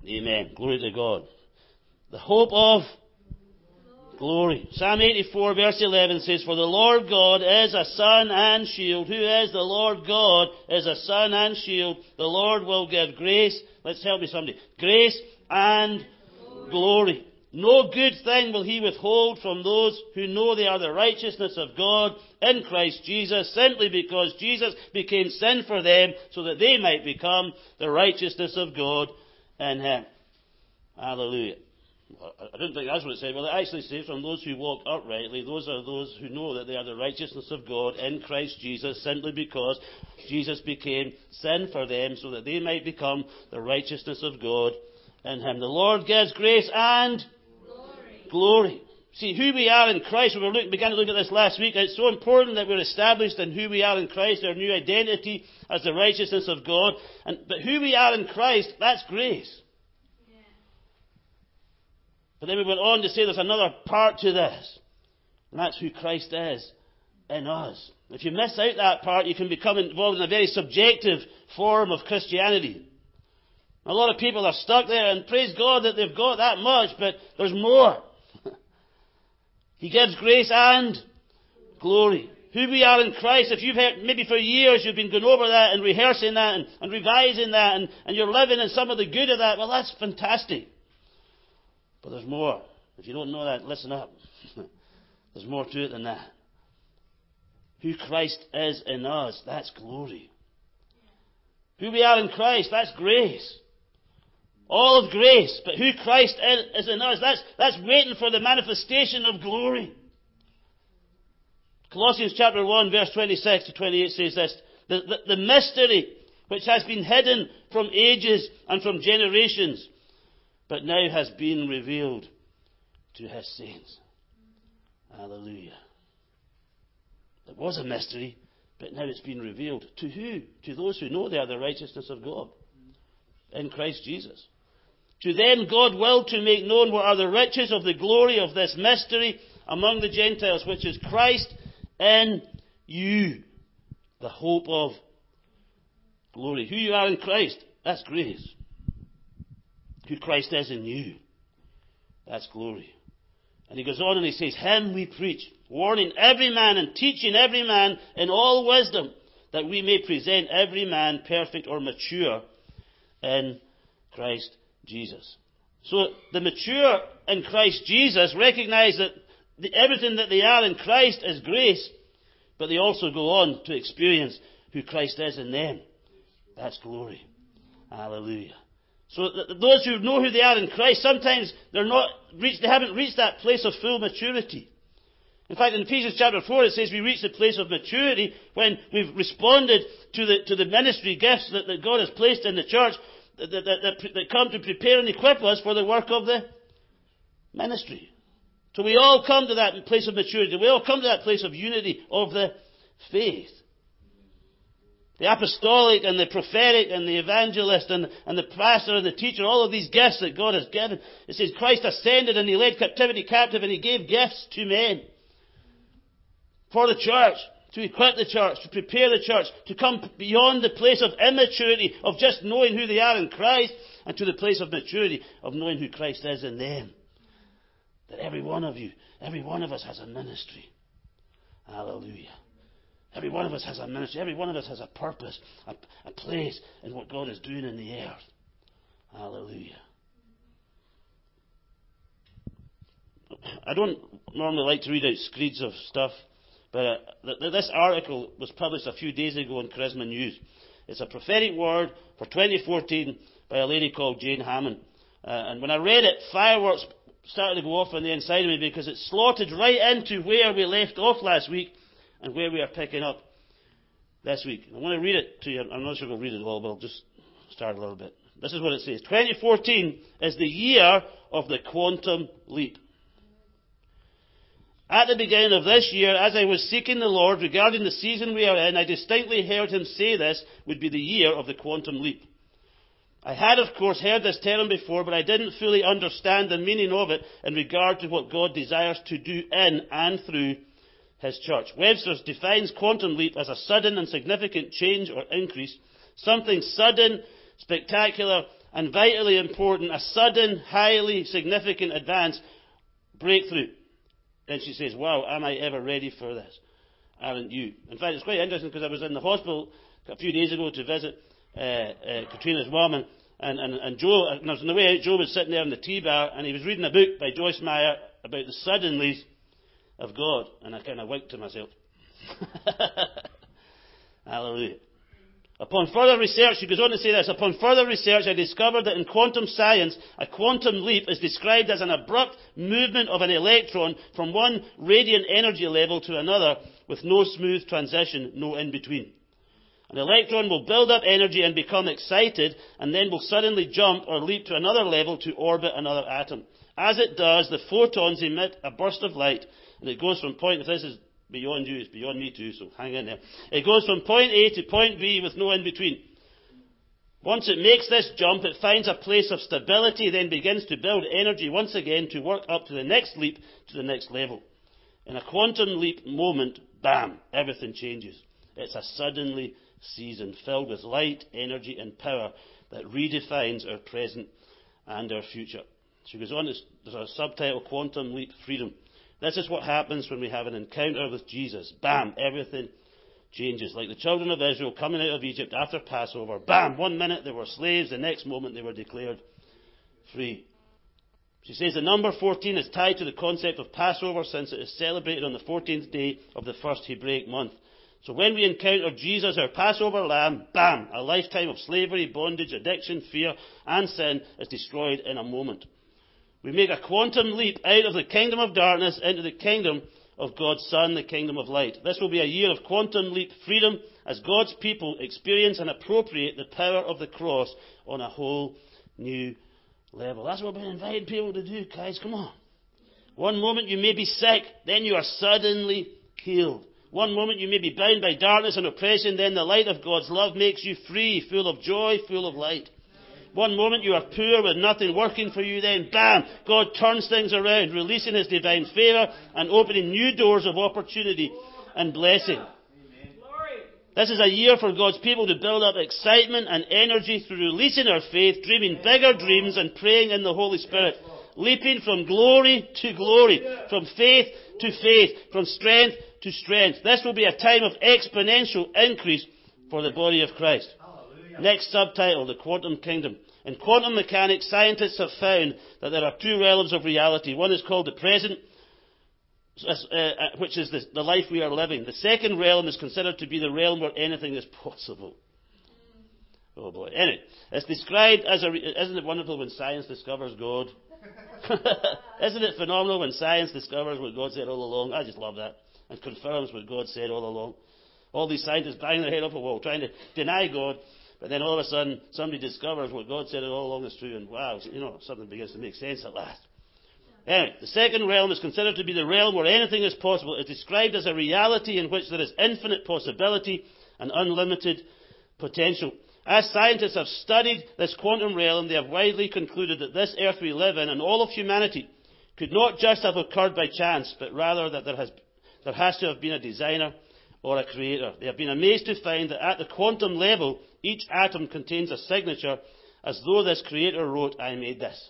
Amen. Glory to God. The hope of glory. Psalm 84 verse 11 says, For the Lord God is a sun and shield. Who is the Lord God is a sun and shield. The Lord will give grace. Let's help me somebody. Grace and glory. No good thing will he withhold from those who know they are the righteousness of God in Christ Jesus, simply because Jesus became sin for them so that they might become the righteousness of God in him. Hallelujah. I didn't think that's what it said. Well, it actually says, from those who walk uprightly, those are those who know that they are the righteousness of God in Christ Jesus, simply because Jesus became sin for them so that they might become the righteousness of God in him. The Lord gives grace and glory. See, who we are in Christ, we began to look at this last week. It's so important that we're established in who we are in Christ, our new identity as the righteousness of God. But who we are in Christ, that's grace. But then we went on to say there's another part to this. And that's who Christ is in us. If you miss out that part, you can become involved in a very subjective form of Christianity. A lot of people are stuck there, and praise God that they've got that much, but there's more. He gives grace and glory. Who we are in Christ, if you've heard, maybe for years you've been going over that and rehearsing that and revising that, and you're living in some of the good of that, well, that's fantastic. But there's more. If you don't know that, listen up. There's more to it than that. Who Christ is in us, that's glory. Who we are in Christ, that's grace. All of grace. But who Christ is in us, that's waiting for the manifestation of glory. Colossians chapter 1, verse 26 to 28 says this. The mystery which has been hidden from ages and from generations, but now has been revealed to his saints. Hallelujah. It was a mystery, but now it's been revealed. To who? To those who know they are the righteousness of God in Christ Jesus. To them God willed to make known what are the riches of the glory of this mystery among the Gentiles, which is Christ in you, the hope of glory. Who you are in Christ, that's grace. Who Christ is in you, that's glory. And he goes on and he says, Him we preach, warning every man and teaching every man in all wisdom, that we may present every man perfect or mature in Christ Jesus. So the mature in Christ Jesus recognize that everything that they are in Christ is grace, but they also go on to experience who Christ is in them. That's glory. Hallelujah. So those who know who they are in Christ, sometimes they haven't reached that place of full maturity. In fact, in Ephesians chapter 4, it says we reach the place of maturity when we've responded to the ministry gifts that God has placed in the church that come to prepare and equip us for the work of the ministry. So we all come to that place of maturity. We all come to that place of unity of the faith. The apostolic and the prophetic and the evangelist and the pastor and the teacher, all of these gifts that God has given. It says Christ ascended and he led captivity captive and he gave gifts to men for the church, to equip the church, to prepare the church, to come beyond the place of immaturity, of just knowing who they are in Christ, and to the place of maturity, of knowing who Christ is in them. That every one of you, every one of us has a ministry. Hallelujah. Every one of us has a ministry. Every one of us has a purpose, a place in what God is doing in the earth. Hallelujah. I don't normally like to read out screeds of stuff, but this article was published a few days ago in Charisma News. It's a prophetic word for 2014 by a lady called Jane Hammond. And when I read it, fireworks started to go off on the inside of me because it slotted right into where we left off last week and where we are picking up this week. I want to read it to you. I'm not sure we'll read it all, but I'll just start a little bit. This is what it says. 2014 is the year of the quantum leap. At the beginning of this year, as I was seeking the Lord regarding the season we are in, I distinctly heard him say this would be the year of the quantum leap. I had, of course, heard this term before, but I didn't fully understand the meaning of it in regard to what God desires to do in and through his church. Webster defines quantum leap as a sudden and significant change or increase, something sudden, spectacular, and vitally important, a sudden, highly significant advance, breakthrough. Then she says, wow, am I ever ready for this? Aren't you? In fact, it's quite interesting because I was in the hospital a few days ago to visit Katrina's mum, and Joe, and I was on the way out, Joe was sitting there in the tea bar, and he was reading a book by Joyce Meyer about the suddenlies of God, and I kind of winked to myself. Hallelujah. Upon further research, she goes on to say this, upon further research I discovered that in quantum science, a quantum leap is described as an abrupt movement of an electron from one radiant energy level to another with no smooth transition, no in-between. An electron will build up energy and become excited, and then will suddenly jump or leap to another level to orbit another atom. As it does, the photons emit a burst of light, and it goes from point, if this is beyond you, it's beyond me too, so hang in there. It goes from point A to point B with no in-between. Once it makes this jump, it finds a place of stability, then begins to build energy once again to work up to the next leap, to the next level. In a quantum leap moment, bam, everything changes. It's a suddenly season filled with light, energy and power that redefines our present and our future. She goes on, there's a subtitle, Quantum Leap Freedom. This is what happens when we have an encounter with Jesus. Bam, everything changes. Like the children of Israel coming out of Egypt after Passover. Bam, 1 minute they were slaves, the next moment they were declared free. She says the number 14 is tied to the concept of Passover since it is celebrated on the 14th day of the first Hebraic month. So when we encounter Jesus, our Passover lamb, bam, a lifetime of slavery, bondage, addiction, fear and sin is destroyed in a moment. We make a quantum leap out of the kingdom of darkness into the kingdom of God's Son, the kingdom of light. This will be a year of quantum leap freedom as God's people experience and appropriate the power of the cross on a whole new level. That's what we're inviting people to do, guys. Come on. One moment you may be sick, then you are suddenly healed. One moment you may be bound by darkness and oppression, then the light of God's love makes you free, full of joy, full of light. One moment you are poor with nothing working for you, then bam, God turns things around, releasing His divine favour and opening new doors of opportunity and blessing. This is a year for God's people to build up excitement and energy through releasing our faith, dreaming bigger dreams and praying in the Holy Spirit. Leaping from glory to glory, from faith to faith, from strength to strength. This will be a time of exponential increase for the body of Christ. Next subtitle, the quantum kingdom. In quantum mechanics, scientists have found that there are two realms of reality. One is called the present, which is the life we are living. The second realm is considered to be the realm where anything is possible. Oh boy. Anyway, it's described as isn't it wonderful when science discovers God? Isn't it phenomenal when science discovers what God said all along? I just love that. And confirms what God said all along. All these scientists banging their head off a wall, trying to deny God. But then all of a sudden, somebody discovers what God said all along is true, and wow, something begins to make sense at last. Anyway, the second realm is considered to be the realm where anything is possible. It's described as a reality in which there is infinite possibility and unlimited potential. As scientists have studied this quantum realm, they have widely concluded that this earth we live in and all of humanity could not just have occurred by chance, but rather that there has to have been a designer or a creator. They have been amazed to find that at the quantum level, each atom contains a signature as though this creator wrote, I made this.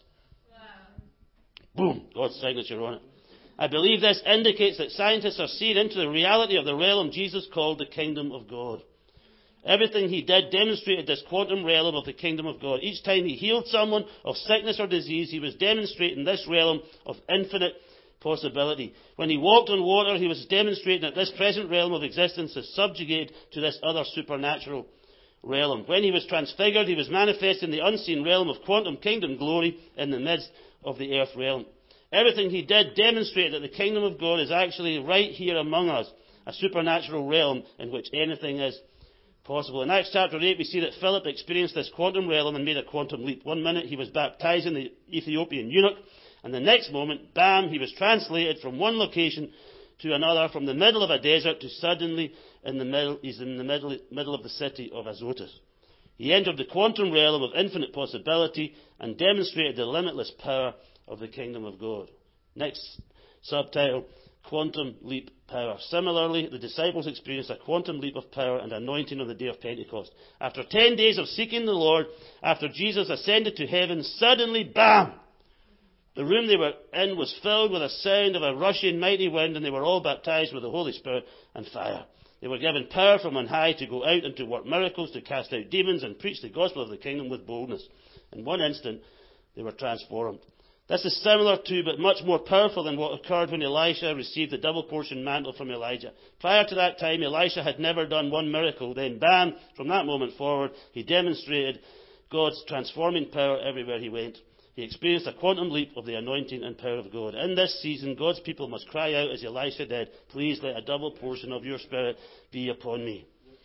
Wow. Boom, God's signature on it. I believe this indicates that scientists are seeing into the reality of the realm Jesus called the kingdom of God. Everything he did demonstrated this quantum realm of the kingdom of God. Each time he healed someone of sickness or disease, he was demonstrating this realm of infinite possibility. When he walked on water, he was demonstrating that this present realm of existence is subjugated to this other supernatural realm. When he was transfigured, he was manifesting the unseen realm of quantum kingdom glory in the midst of the earth realm. Everything he did demonstrated that the kingdom of God is actually right here among us, a supernatural realm in which anything is possible. In Acts chapter 8, we see that Philip experienced this quantum realm and made a quantum leap. 1 minute he was baptizing the Ethiopian eunuch, and the next moment, bam, he was translated from one location to another, from the middle of a desert to suddenly he's in the middle of the city of Azotus. He entered the quantum realm of infinite possibility and demonstrated the limitless power of the kingdom of God. Next subtitle, quantum leap power. Similarly, the disciples experienced a quantum leap of power and anointing on the day of Pentecost. After 10 days of seeking the Lord, after Jesus ascended to heaven, suddenly, bam! The room they were in was filled with a sound of a rushing mighty wind, and they were all baptized with the Holy Spirit and fire. They were given power from on high to go out and to work miracles, to cast out demons, and preach the gospel of the kingdom with boldness. In one instant, they were transformed. This is similar to, but much more powerful than what occurred when Elisha received the double portion mantle from Elijah. Prior to that time, Elisha had never done one miracle. Then, bam, from that moment forward, he demonstrated God's transforming power everywhere he went. He experienced a quantum leap of the anointing and power of God. In this season, God's people must cry out as Elisha did, please let a double portion of your Spirit be upon me.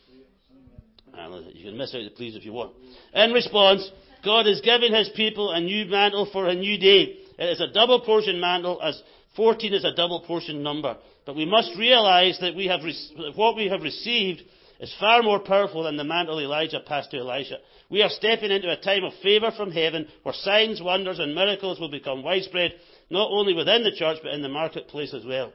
You can miss out the please if you want. In response, God is giving his people a new mantle for a new day. It is a double portion mantle, as 14 is a double portion number. But we must realize that what we have received is far more powerful than the mantle Elijah passed to Elisha. We are stepping into a time of favour from heaven, where signs, wonders and miracles will become widespread, not only within the church, but in the marketplace as well.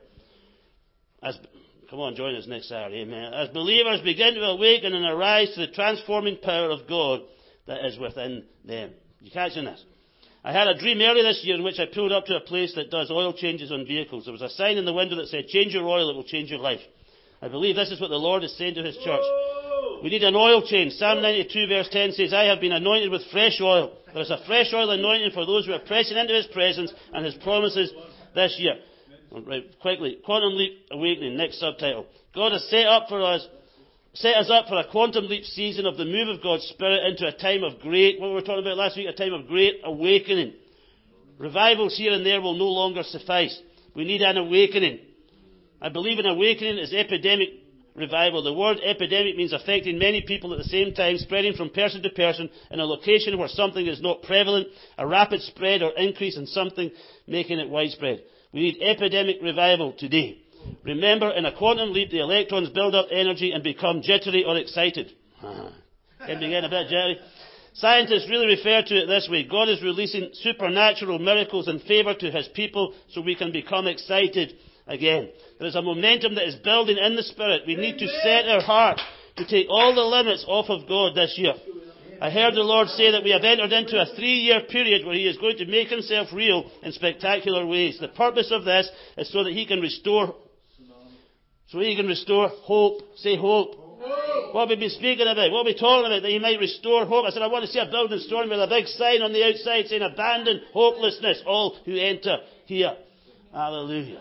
Come on, join us next Saturday, amen. As believers begin to awaken and arise to the transforming power of God that is within them. You catching this? I had a dream earlier this year in which I pulled up to a place that does oil changes on vehicles. There was a sign in the window that said, change your oil, it will change your life. I believe this is what the Lord is saying to his church. We need an oil change. Psalm 92 verse 10 says, I have been anointed with fresh oil. There is a fresh oil anointing for those who are pressing into his presence and his promises this year. Right, quickly. Quantum Leap Awakening, next subtitle. God has set us up for a quantum leap season of the move of God's Spirit into a time of great, what we were talking about last week, a time of great awakening. Revivals here and there will no longer suffice. We need an awakening. I believe an awakening is epidemic revival. The word epidemic means affecting many people at the same time, spreading from person to person in a location where something is not prevalent, a rapid spread or increase in something, making it widespread. We need epidemic revival today. Remember, in a quantum leap, the electrons build up energy and become jittery or excited. Can begin a bit jittery. Scientists really refer to it this way. God is releasing supernatural miracles and favour to his people so we can become excited again. There is a momentum that is building in the Spirit. We need to set our heart to take all the limits off of God this year. I heard the Lord say that we have entered into a 3-year period where he is going to make himself real in spectacular ways. The purpose of this is so that he can restore hope. Say hope. What have we been speaking about? What are we talking about? That he might restore hope. I said, I want to see a building storming with a big sign on the outside saying, abandon hopelessness, all who enter here. Hallelujah.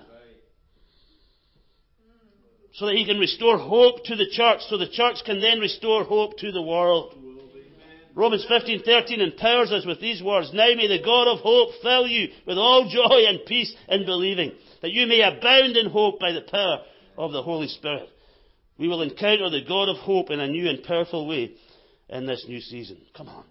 So that he can restore hope to the church, so the church can then restore hope to the world. Romans 15:13 empowers us with these words. Now may the God of hope fill you with all joy and peace in believing, that you may abound in hope by the power of the Holy Spirit. We will encounter the God of hope in a new and powerful way in this new season. Come on.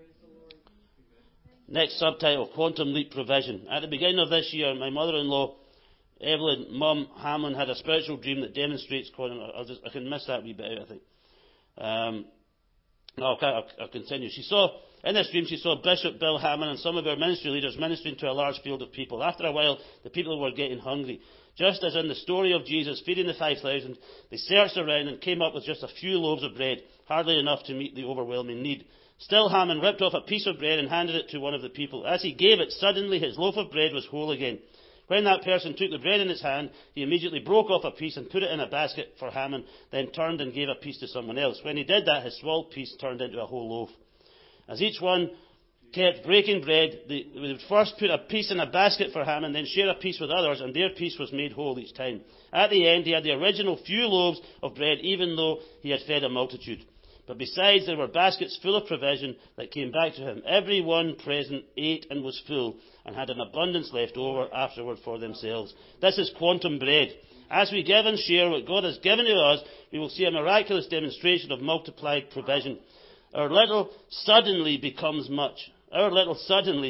Next subtitle, Quantum Leap Provision. At the beginning of this year, my mother-in-law, Evelyn, Mum Hamlin, had a spiritual dream that demonstrates quantum. I can miss that wee bit out, I think. I'll continue. In this dream, she saw Bishop Bill Hammond and some of our ministry leaders ministering to a large field of people. After a while, the people were getting hungry. Just as in the story of Jesus feeding the 5,000, they searched around and came up with just a few loaves of bread, hardly enough to meet the overwhelming need. Still, Hammond ripped off a piece of bread and handed it to one of the people. As he gave it, suddenly his loaf of bread was whole again. When that person took the bread in his hand, he immediately broke off a piece and put it in a basket for Hammond, then turned and gave a piece to someone else. When he did that, his small piece turned into a whole loaf. As each one kept breaking bread, they would first put a piece in a basket for Hammond, then share a piece with others, and their piece was made whole each time. At the end, he had the original few loaves of bread, even though he had fed a multitude. But besides, there were baskets full of provision that came back to him. Everyone present ate and was full, and had an abundance left over afterward for themselves. This is quantum bread. As we give and share what God has given to us, we will see a miraculous demonstration of multiplied provision. Our little suddenly becomes much. Our little suddenly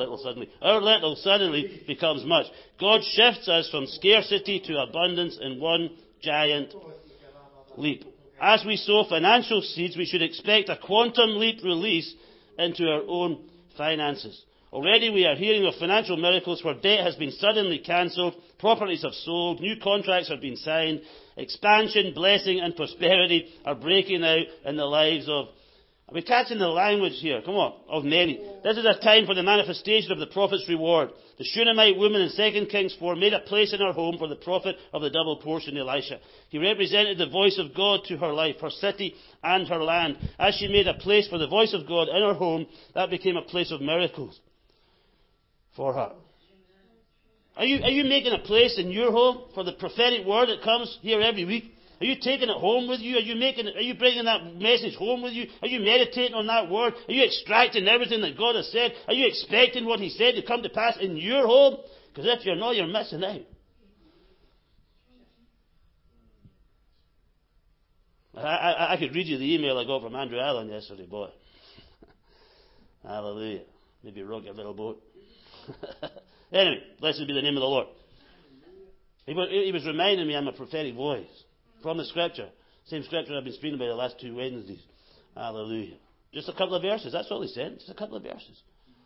becomes much. God shifts us from scarcity to abundance in one giant leap. As we sow financial seeds, we should expect a quantum leap release into our own finances. Already we are hearing of financial miracles where debt has been suddenly cancelled, properties have sold, new contracts have been signed, expansion, blessing and prosperity are breaking out in the lives of... Are we catching the language here? Come on, of many. This is a time for the manifestation of the prophet's reward. The Shunammite woman in 2 Kings 4 made a place in her home for the prophet of the double portion, Elisha. He represented the voice of God to her life, her city and her land. As she made a place for the voice of God in her home, that became a place of miracles for her. Are you making a place in your home for the prophetic word that comes here every week? Are you taking it home with you? Are you bringing that message home with you? Are you meditating on that word? Are you extracting everything that God has said? Are you expecting what He said to come to pass in your home? Because if you're not, you're missing out. I could read you the email I got from Andrew Allen yesterday, boy. Hallelujah. Maybe rock your little boat. Anyway, blessed be the name of the Lord. He was reminding me I'm a prophetic voice from the Scripture. Same Scripture I've been speaking about the last 2 Wednesdays. Hallelujah. Just a couple of verses. That's all he said. Just a couple of verses.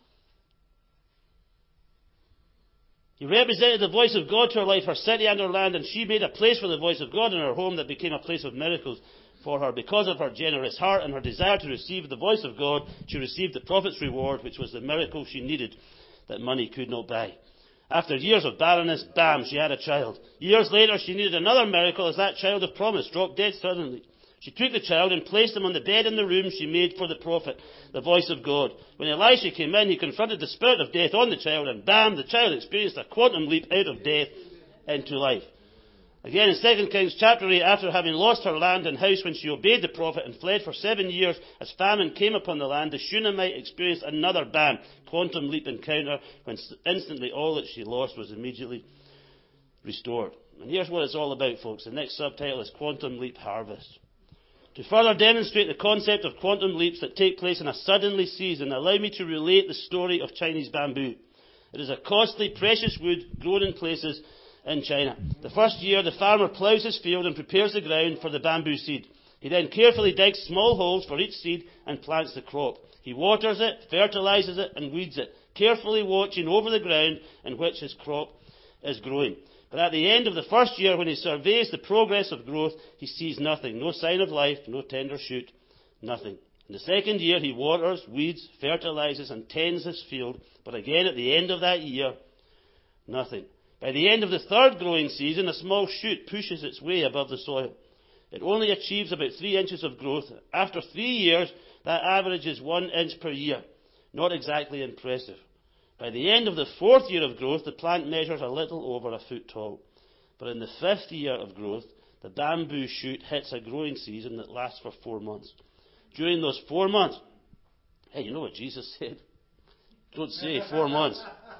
He represented the voice of God to her life, her city and her land, and she made a place for the voice of God in her home that became a place of miracles for her. Because of her generous heart and her desire to receive the voice of God, she received the prophet's reward, which was the miracle she needed that money could not buy. After years of barrenness, bam, she had a child. Years later, she needed another miracle as that child of promise dropped dead suddenly. She took the child and placed him on the bed in the room she made for the prophet, the voice of God. When Elisha came in, he confronted the spirit of death on the child, and bam, the child experienced a quantum leap out of death into life. Again, in 2 Kings chapter 8, after having lost her land and house when she obeyed the prophet and fled for 7 years as famine came upon the land, the Shunammite experienced another bam, quantum leap encounter when instantly all that she lost was immediately restored. And here's what it's all about, folks. The next subtitle is Quantum Leap Harvest. To further demonstrate the concept of quantum leaps that take place in a suddenly season, allow me to relate the story of Chinese bamboo. It is a costly, precious wood grown in places in China. The first year, the farmer ploughs his field and prepares the ground for the bamboo seed. He then carefully digs small holes for each seed and plants the crop. He waters it, fertilizes it, and weeds it, carefully watching over the ground in which his crop is growing. But at the end of the first year, when he surveys the progress of growth, he sees nothing. No sign of life, no tender shoot, nothing. In the second year, he waters, weeds, fertilizes, and tends his field. But again, at the end of that year, nothing. By the end of the third growing season, a small shoot pushes its way above the soil. It only achieves about 3 inches of growth. After 3 years, that average is 1 inch per year. Not exactly impressive. By the end of the fourth year of growth, the plant measures a little over 1 foot tall. But in the 5th year of growth, the bamboo shoot hits a growing season that lasts for 4 months. During those 4 months, hey, you know what Jesus said? Don't say 4 months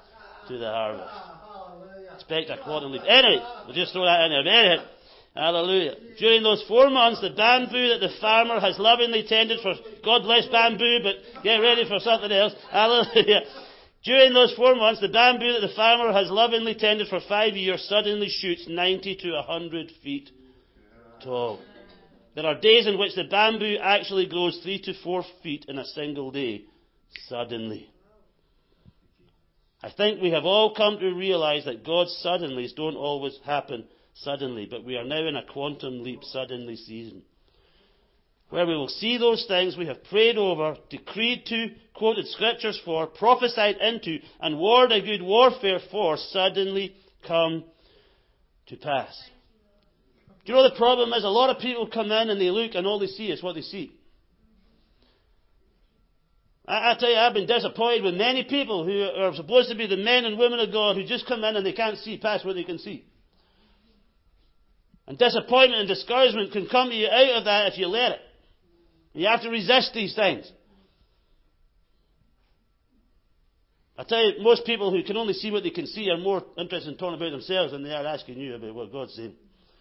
to the harvest. Expect a quantum leap. Anyway, we'll just throw that in there. Anyway, hallelujah. During those 4 months, the bamboo that the farmer has lovingly tended for, God bless bamboo, but get ready for something else. Hallelujah. During those 4 months, the bamboo that the farmer has lovingly tended for 5 years suddenly shoots 90 to 100 feet tall. There are days in which the bamboo actually grows 3 to 4 feet in a single day. Suddenly. I think we have all come to realize that God's suddenlies don't always happen suddenly, but we are now in a quantum leap suddenly season, where we will see those things we have prayed over, decreed to, quoted scriptures for, prophesied into, and warred a good warfare for, suddenly come to pass. Do you know the problem is? A lot of people come in and they look and all they see is what they see. I tell you, I've been disappointed with many people who are supposed to be the men and women of God who just come in and they can't see past what they can see. And disappointment and discouragement can come to you out of that if you let it. You have to resist these things. I tell you, most people who can only see what they can see are more interested in talking about themselves than they are asking you about what God's saying.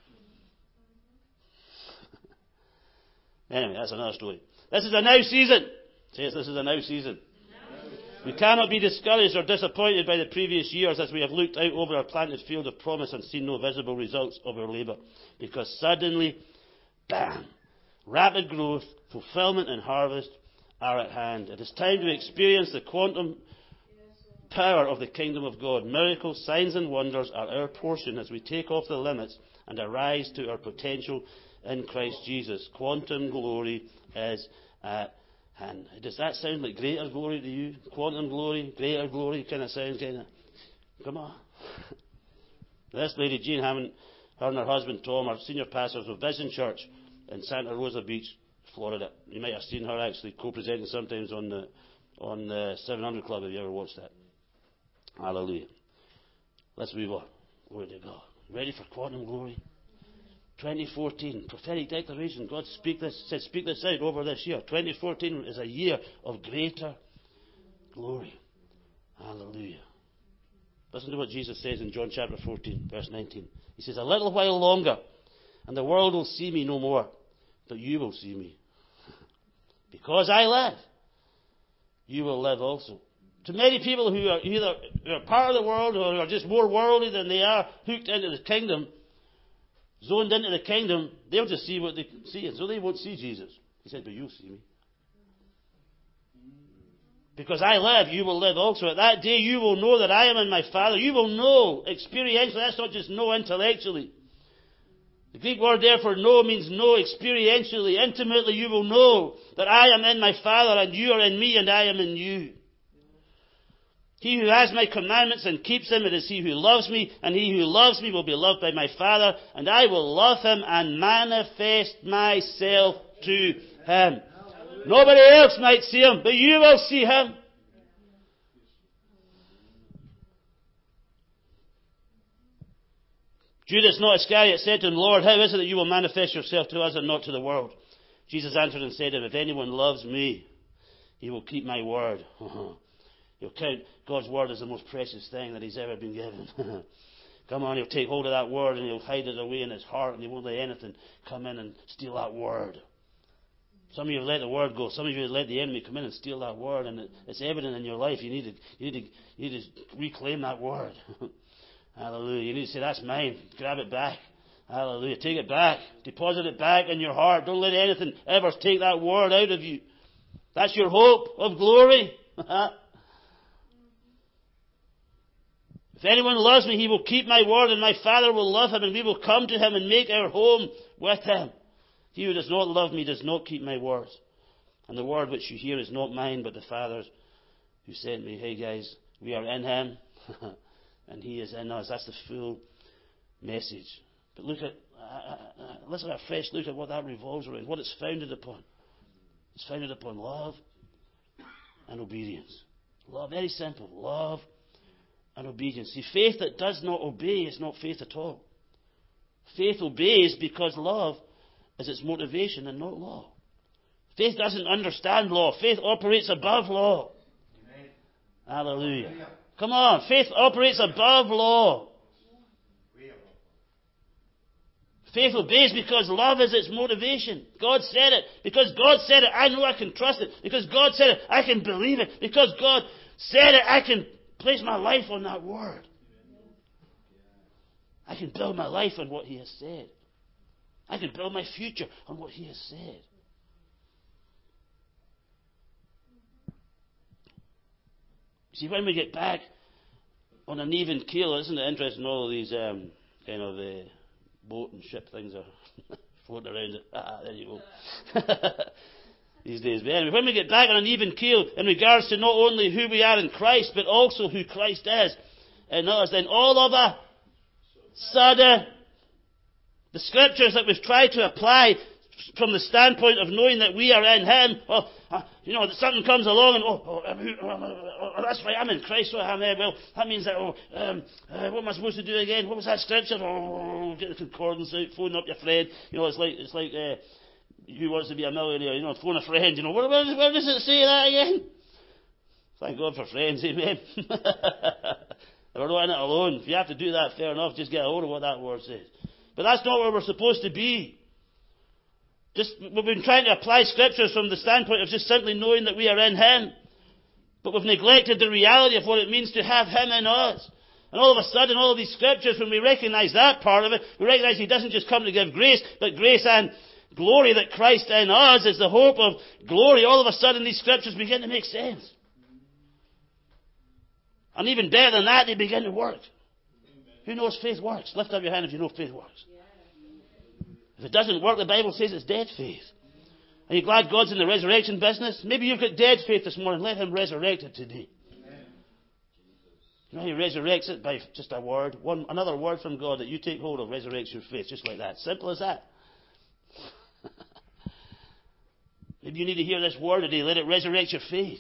Anyway, that's another story. This is a now season. Says this is a now season. We cannot be discouraged or disappointed by the previous years as we have looked out over our planted field of promise and seen no visible results of our labour. Because suddenly, bam, rapid growth, fulfilment and harvest are at hand. It is time to experience the quantum power of the kingdom of God. Miracles, signs and wonders are our portion as we take off the limits and arise to our potential in Christ Jesus. Quantum glory is at hand. Does that sound like greater glory to you? Quantum glory, greater glory kind of sound, kind of. Come on. This lady, Jean Hammond, her and her husband Tom are senior pastors of Vision Church in Santa Rosa Beach, Florida. You might have seen her actually co-presenting sometimes on the 700 Club. Have you ever watched that? Hallelujah. Let's move on. Glory to God. Ready for quantum glory? 2014, prophetic declaration. God speak this out over this year. 2014 is a year of greater glory. Hallelujah. Listen to what Jesus says in John chapter 14, verse 19. He says, a little while longer, and the world will see me no more, but you will see me. Because I live, you will live also. To many people who are either part of the world or are just more worldly than they are hooked into the kingdom, zoned into the kingdom, they'll just see what they see, and so they won't see Jesus. He said, but you'll see me. Because I live, you will live also. At that day you will know that I am in my Father. You will know experientially. That's not just know intellectually. The Greek word there for know means know experientially, intimately. You will know that I am in my Father and you are in me and I am in you. He who has my commandments and keeps them, it is he who loves me, and he who loves me will be loved by my Father, and I will love him and manifest myself to him. Nobody else might see him, but you will see him. Judas, not Iscariot, said to him, Lord, how is it that you will manifest yourself to us and not to the world? Jesus answered and said to him, if anyone loves me, he will keep my word. He'll count God's word as the most precious thing that he's ever been given. Come on, he'll take hold of that word and he'll hide it away in his heart and he won't let anything come in and steal that word. Some of you have let the word go. Some of you have let the enemy come in and steal that word, and it's evident in your life. You need to reclaim that word. Hallelujah. You need to say, that's mine. Grab it back. Hallelujah. Take it back. Deposit it back in your heart. Don't let anything ever take that word out of you. That's your hope of glory. If anyone loves me, he will keep my word, and my Father will love him, and we will come to him and make our home with him. He who does not love me does not keep my words. And the word which you hear is not mine, but the Father's who sent me. Hey guys, we are in him, and he is in us. That's the full message. But look at, let's have a fresh look at what that revolves around, what it's founded upon. It's founded upon love and obedience. Love, very simple. Love and obedience. See, faith that does not obey is not faith at all. Faith obeys because love is its motivation and not law. Faith doesn't understand law. Faith operates above law. Amen. Hallelujah. Come on, faith operates above law. Faith obeys because love is its motivation. God said it. Because God said it, I know I can trust it. Because God said it, I can believe it. Because God said it, I can place my life on that word. I can build my life on what he has said. I can build my future on what he has said. See, when we get back on an even keel, isn't it interesting all of these kind of boat and ship things are floating around it. There you go. These days. But anyway, when we get back on an even keel in regards to not only who we are in Christ, but also who Christ is in us, then all of a sudden, the scriptures that we've tried to apply from the standpoint of knowing that we are in him, well, something comes along and, that's right, I'm in Christ, so I'm there. Well, that means that, what am I supposed to do again? What was that scripture? Get the concordance out, phone up your friend. It's like who wants to be a millionaire? Phone a friend. Where does it say that again? Thank God for friends, amen. We're not in it alone. If you have to do that, fair enough. Just get a hold of what that word says. But that's not where we're supposed to be. We've been trying to apply scriptures from the standpoint of just simply knowing that we are in him. But we've neglected the reality of what it means to have him in us. And all of a sudden, all of these scriptures, when we recognize that part of it, we recognize he doesn't just come to give grace, but grace and glory, that Christ in us is the hope of glory. All of a sudden, these scriptures begin to make sense. And even better than that, they begin to work. Who knows faith works? Lift up your hand if you know faith works. If it doesn't work, the Bible says it's dead faith. Are you glad God's in the resurrection business? Maybe you've got dead faith this morning. Let Him resurrect it today. You know, He resurrects it by just a word. Another word from God that you take hold of resurrects your faith. Just like that. Simple as that. Maybe you need to hear this word today. Let it resurrect your faith.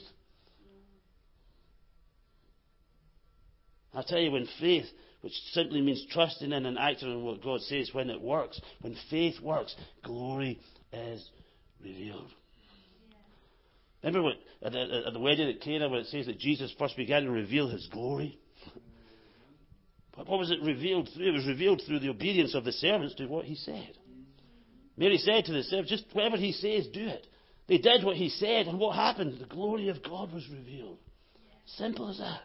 I'll tell you, when faith, which simply means trusting in and acting on what God says, when it works, when faith works, glory is revealed. Remember at the wedding at Cana, when it says that Jesus first began to reveal His glory? What was it revealed through? It was revealed through the obedience of the servants to what He said. Mary said to the servants, just whatever He says, do it. They did what He said, and what happened? The glory of God was revealed. Simple as that.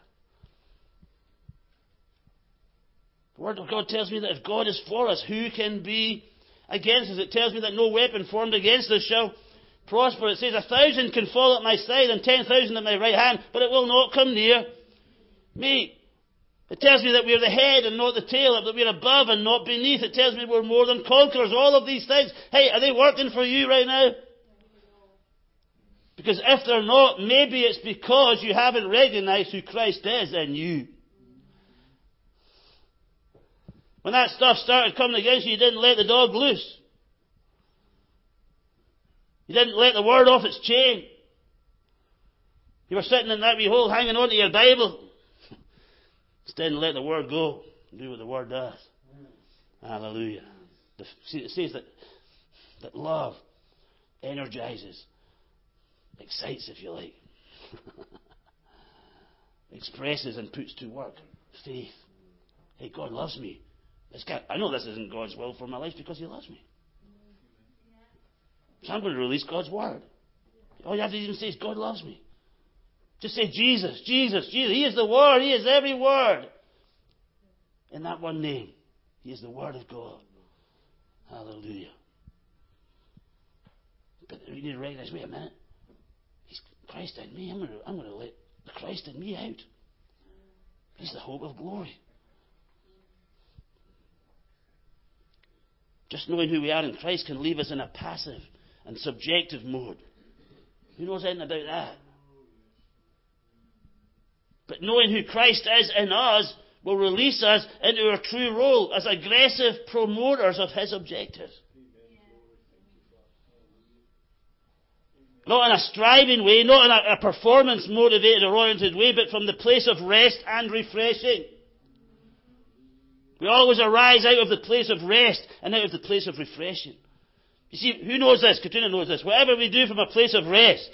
The Word of God tells me that if God is for us, who can be against us? It tells me that no weapon formed against us shall prosper. It says 1,000 can fall at my side and 10,000 at my right hand, but it will not come near me. It tells me that we're the head and not the tail, that we're above and not beneath. It tells me we're more than conquerors. All of these things. Hey, are they working for you right now? Because if they're not, maybe it's because you haven't recognized who Christ is in you. When that stuff started coming against you, you didn't let the dog loose. You didn't let the word off its chain. You were sitting in that wee hole hanging on to your Bible. Instead of letting the word go and do what the word does. Hallelujah. See, it says that love energizes, excites, if you like, expresses and puts to work faith. Hey, God loves me. I know this isn't God's will for my life because He loves me. So I'm going to release God's word. All you have to even say is, God loves me. Just say, Jesus, Jesus, Jesus. He is the Word. He is every word. In that one name, He is the Word of God. Hallelujah. But you need to recognize, wait a minute. He's Christ in me. I'm going to let the Christ in me out. He's the hope of glory. Just knowing who we are in Christ can leave us in a passive and subjective mode. Who knows anything about that? But knowing who Christ is in us will release us into our true role as aggressive promoters of His objectives. Not in a striving way, not in a performance-motivated or oriented way, but from the place of rest and refreshing. We always arise out of the place of rest and out of the place of refreshing. You see, who knows this? Katrina knows this. Whatever we do from a place of rest,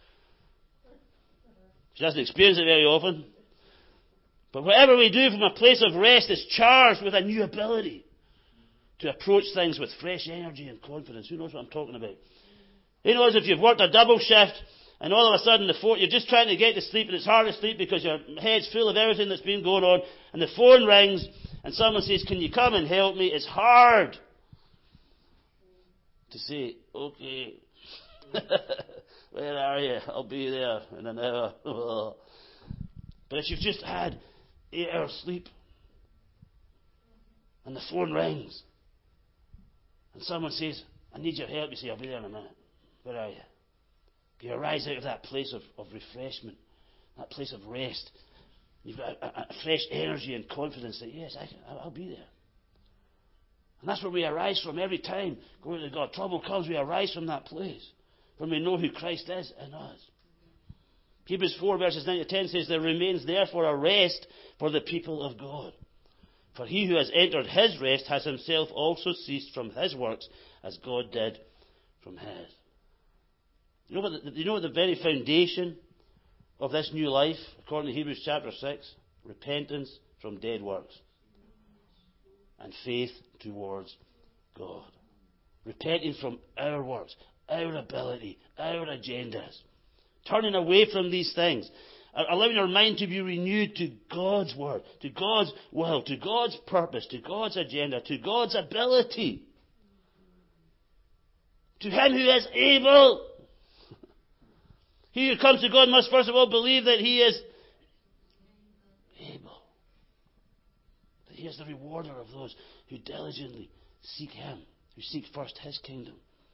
she doesn't experience it very often, but whatever we do from a place of rest is charged with a new ability to approach things with fresh energy and confidence. Who knows what I'm talking about? Who knows if you've worked a double shift and all of a sudden you're just trying to get to sleep and it's hard to sleep because your head's full of everything that's been going on, and the phone rings and someone says, can you come and help me? It's hard to say, okay, where are you? I'll be there in an hour. But if you've just had 8 hours sleep and the phone rings and someone says, I need your help, you say, I'll be there in a minute. Where are you? You arise out of that place of refreshment, that place of rest. You've got a fresh energy and confidence that, yes, I'll be there. And that's where we arise from every time. Glory to God. Trouble comes, we arise from that place. When we know who Christ is in us. Hebrews 4 verses 9 to 10 says, there remains therefore a rest for the people of God. For he who has entered his rest has himself also ceased from his works as God did from his. You know what the very foundation of this new life, according to Hebrews chapter 6? Repentance from dead works and faith towards God. Repenting from our works, our ability, our agendas. Turning away from these things. Allowing our mind to be renewed to God's word, to God's will, to God's purpose, to God's agenda, to God's ability. To Him who is able. He who comes to God must first of all believe that He is He is the rewarder of those who diligently seek Him, who seek first His kingdom.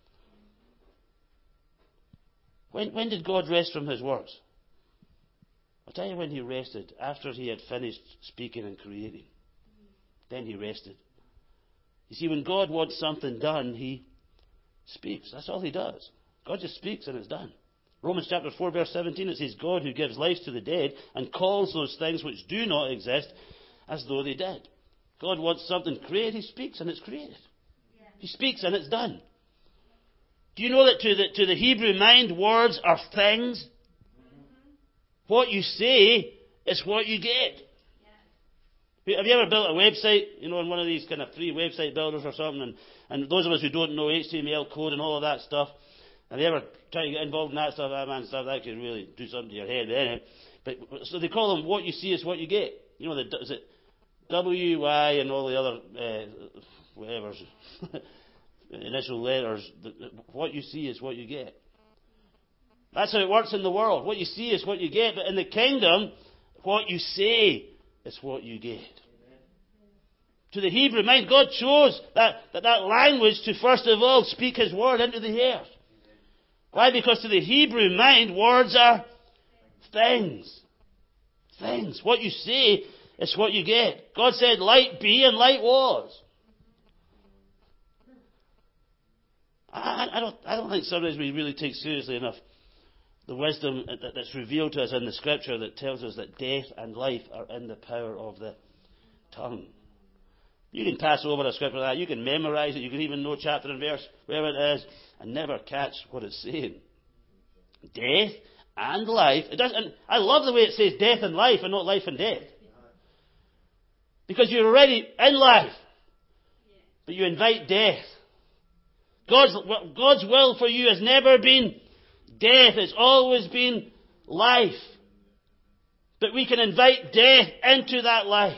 When did God rest from His words? I'll tell you when He rested. After He had finished speaking and creating. Then He rested. You see, when God wants something done, He speaks. That's all He does. God just speaks and it's done. Romans chapter 4 verse 17, it says, God who gives life to the dead and calls those things which do not exist as though they did. God wants something created, He speaks and it's created. He speaks and it's done. Do you know that to the Hebrew mind, words are things? What you say is what you get. Have you ever built a website, in one of these kind of free website builders or something, and those of us who don't know HTML code and all of that stuff, have you ever tried to get involved in that stuff? That could really do something to your head. But so they call them what you see is what you get. Is it WY and all the other whatever's initial letters? What you see is what you get. That's how it works in the world. What you see is what you get. But in the kingdom, what you say is what you get. To the Hebrew mind, God chose that language to first of all speak His word into the earth. Why? Because to the Hebrew mind, words are things. Things. What you say is what you get. God said, light be, and light was. I don't think sometimes we really take seriously enough the wisdom that's revealed to us in the Scripture that tells us that death and life are in the power of the tongue. You can pass over a scripture like that. You can memorize it. You can even know chapter and verse, wherever it is, and never catch what it's saying. Death and life. It does, and I love the way it says death and life and not life and death. Because you're already in life. But you invite death. God's will for you has never been death. It's always been life. But we can invite death into that life.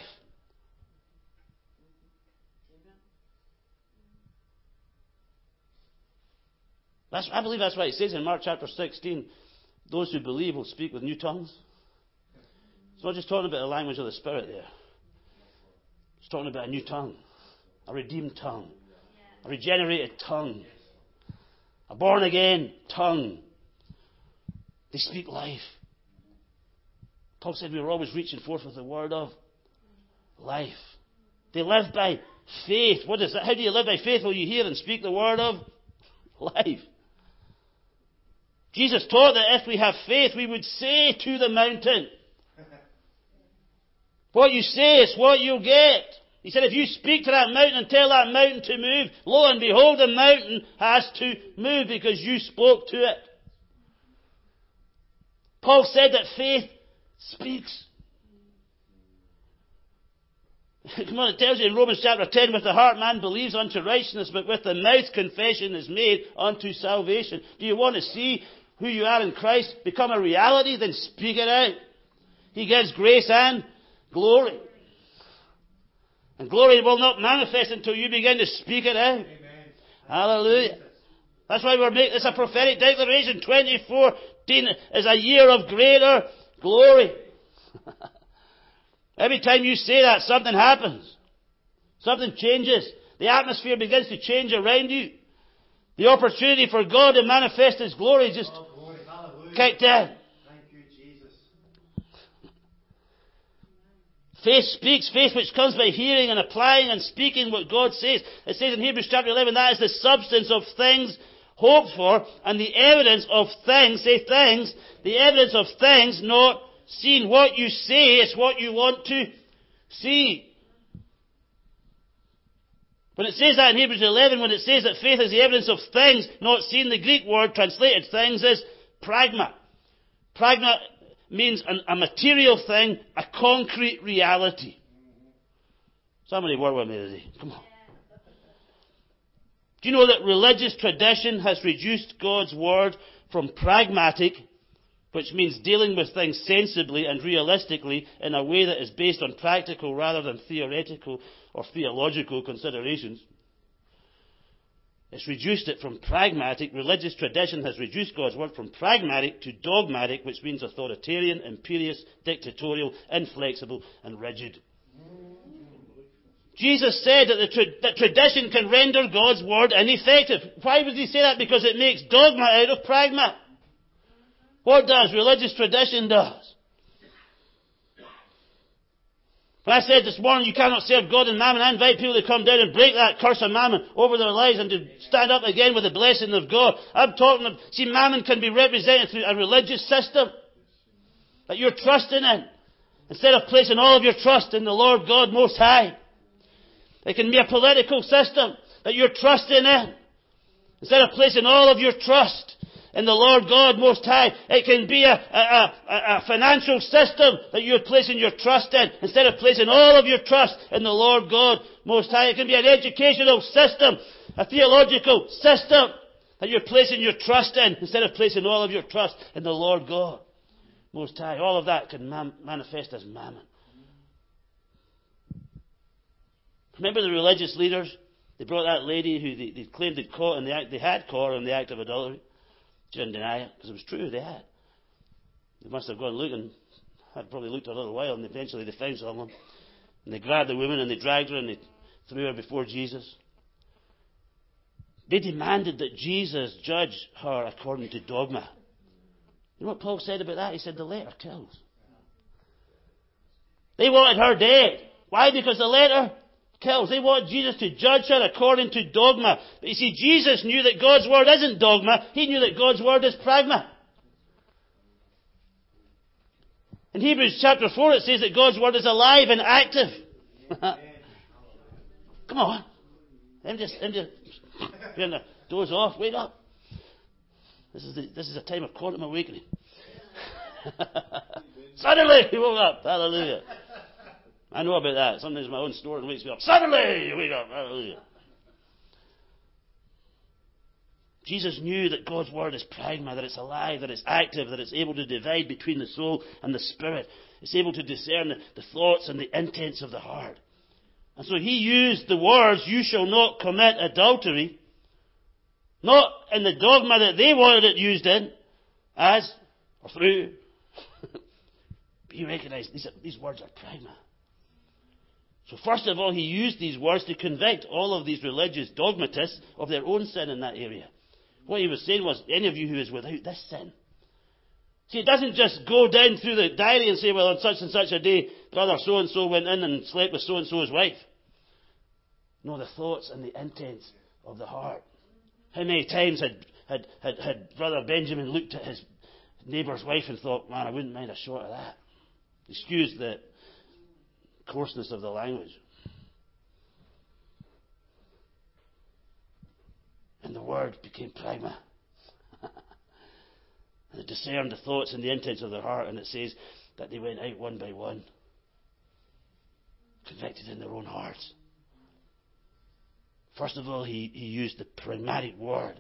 I believe that's why it says in Mark chapter 16, those who believe will speak with new tongues. It's not just talking about the language of the Spirit there. It's talking about a new tongue, a redeemed tongue, a regenerated tongue, a born-again tongue. They speak life. Paul said we were always reaching forth with the word of life. They live by faith. What is that? How do you live by faith? Well, you hear and speak the word of life. Jesus taught that if we have faith, we would say to the mountain. What you say is what you'll get. He said if you speak to that mountain and tell that mountain to move, lo and behold, the mountain has to move because you spoke to it. Paul said that faith speaks. Come on, it tells you in Romans chapter 10, with the heart man believes unto righteousness, but with the mouth confession is made unto salvation. Do you want to see who you are in Christ become a reality? Then speak it out. He gives grace and glory. And glory will not manifest until you begin to speak it out. Amen. Hallelujah. That's why we're making this a prophetic declaration. 2014 is a year of greater glory. Every time you say that, something happens. Something changes. The atmosphere begins to change around you. The opportunity for God to manifest His glory just kicked in. Thank you, Jesus. Faith speaks. Faith which comes by hearing and applying and speaking what God says. It says in Hebrews chapter 11, that is the substance of things hoped for and the evidence of things, say things, the evidence of things not seen. What you say is what you want to see. When it says that in Hebrews 11, when it says that faith is the evidence of things not seen, the Greek word translated things is pragma. Pragma means a material thing, a concrete reality. Somebody work with me today. Come on. Do you know that religious tradition has reduced God's word from pragmatic, which means dealing with things sensibly and realistically in a way that is based on practical rather than theoretical or theological considerations? It's reduced it from pragmatic. Religious tradition has reduced God's word from pragmatic to dogmatic, which means authoritarian, imperious, dictatorial, inflexible, and rigid. Jesus said that tradition can render God's word ineffective. Why would he say that? Because it makes dogma out of pragma. What does religious tradition does? When I said this morning you cannot serve God and mammon, I invite people to come down and break that curse of mammon over their lives and to stand up again with the blessing of God. I'm talking of, see, mammon can be represented through a religious system that you're trusting in, instead of placing all of your trust in the Lord God Most High. It can be a political system that you're trusting in, instead of placing all of your trust in the Lord God Most High. It can be a financial system that you're placing your trust in, instead of placing all of your trust in the Lord God Most High. It can be an educational system, a theological system that you're placing your trust in, instead of placing all of your trust in the Lord God Most High. All of that can manifest as mammon. Remember the religious leaders? They brought that lady who they claimed they'd caught they had caught her in the act of adultery. She didn't deny it, because it was true, they had. They must have gone looking. Had probably looked a little while, and eventually they found someone. And they grabbed the woman and they dragged her and they threw her before Jesus. They demanded that Jesus judge her according to dogma. You know what Paul said about that? He said the letter kills. They wanted her dead. Why? Because the letter kills. They wanted Jesus to judge her according to dogma. But you see, Jesus knew that God's word isn't dogma. He knew that God's word is pragma. In Hebrews chapter 4 it says that God's word is alive and active. Come on. I'm just getting the doors off. Wake up. This is a time of quantum awakening. Suddenly he woke up. Hallelujah. I know about that. Sometimes my own snoring wakes me up. Suddenly you wake up. Hallelujah. Jesus knew that God's word is pragma, that it's alive, that it's active, that it's able to divide between the soul and the spirit. It's able to discern the thoughts and the intents of the heart. And so he used the words, "You shall not commit adultery," not in the dogma that they wanted it used in, as, or through. But he recognized these words are pragma. So first of all, he used these words to convict all of these religious dogmatists of their own sin in that area. What he was saying was, any of you who is without this sin. See, it doesn't just go down through the diary and say, well, on such and such a day, brother so-and-so went in and slept with so-and-so's wife. No, the thoughts and the intents of the heart. How many times had Brother Benjamin looked at his neighbour's wife and thought, man, I wouldn't mind a shot of that. Excuse the coarseness of the language. And the word became pragma. And it discerned the thoughts and the intents of their heart, and it says that they went out one by one, convicted in their own hearts. First of all, he used the pragmatic word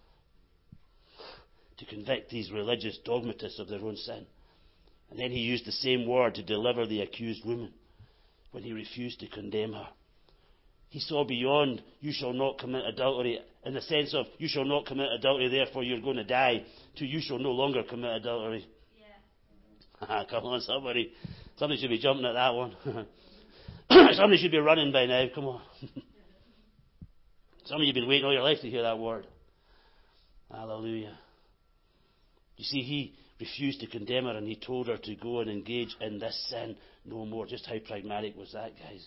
to convict these religious dogmatists of their own sin. And then he used the same word to deliver the accused woman when he refused to condemn her. He saw beyond, you shall not commit adultery, in the sense of, you shall not commit adultery, therefore you're going to die, to you shall no longer commit adultery. Yeah. Come on, somebody. Somebody should be jumping at that one. Somebody should be running by now. Come on. Some of you have been waiting all your life to hear that word. Hallelujah. You see, he refused to condemn her, and he told her to go and engage in this sin no more. Just how pragmatic was that, guys?